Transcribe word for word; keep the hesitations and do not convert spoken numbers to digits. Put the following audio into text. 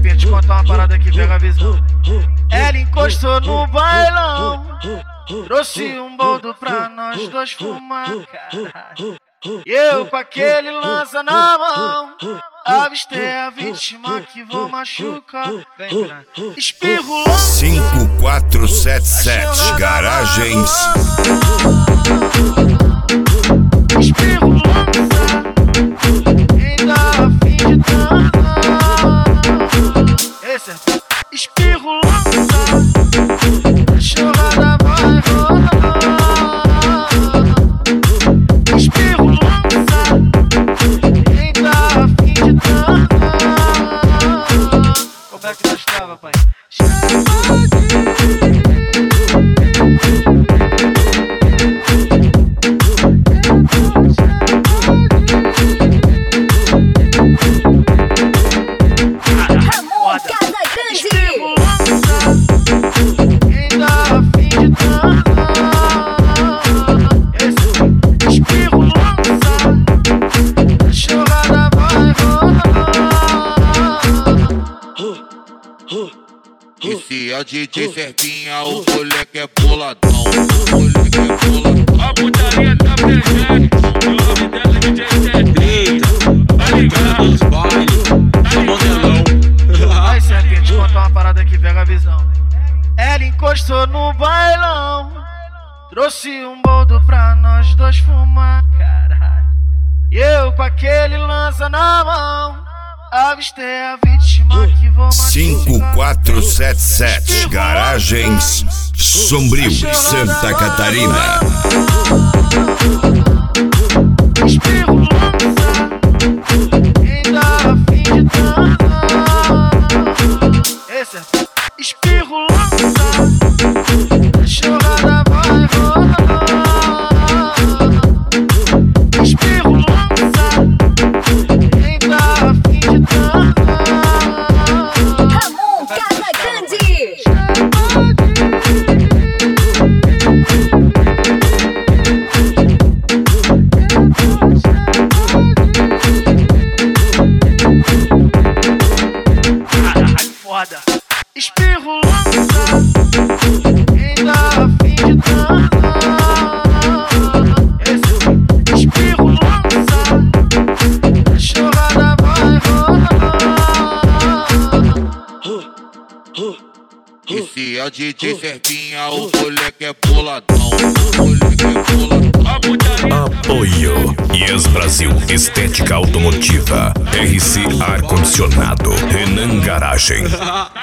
serpente, conta uma parada que pega a visão. Ela encostou no bailão, trouxe um boldo pra nós dois fumar, caralho. E eu com aquele lança na mão, avistei a vítima que vou machucar. Vem pra espirro lança cinco quatro sete sete Garagens. Espirro lança, ainda a fim de danar. Esse é espirro lança, a chorada vai rolar. Espirro lança, ainda a fim de danar. Como é que tu estava, pai? Esse é o D J Serpinha, o moleque é boladão, o moleque é boladão. A putaria tá presente, o nome dela é D J Serpinha. Tá ligado nos bailes, tá modelão. Ai, serpente, conta uma parada que pega a visão. Ela encostou no bailão, trouxe um boldo pra nós dois fumar, caralho. E eu com aquele lança na mão, avistei a vítima que vou machucar. cinco quatro sete sete Garagens, Sombrio, Santa Catarina. Espirro lança, ainda a fim de danar. Esse é espirro lança, a chorada vai rolar. Espirro lança, ainda a fim de danar. Ramon Casagrande. Caralho, foda. Espirro lança, ainda a fim de danar. Esse espirro lança, a chorada vai rolar. Esse é o D J Serpinha, o moleque é boladão, o moleque é boladão. A putaria Apoio Yes Brasil Estética Automotiva, R C Ar Condicionado, Renan Garagem.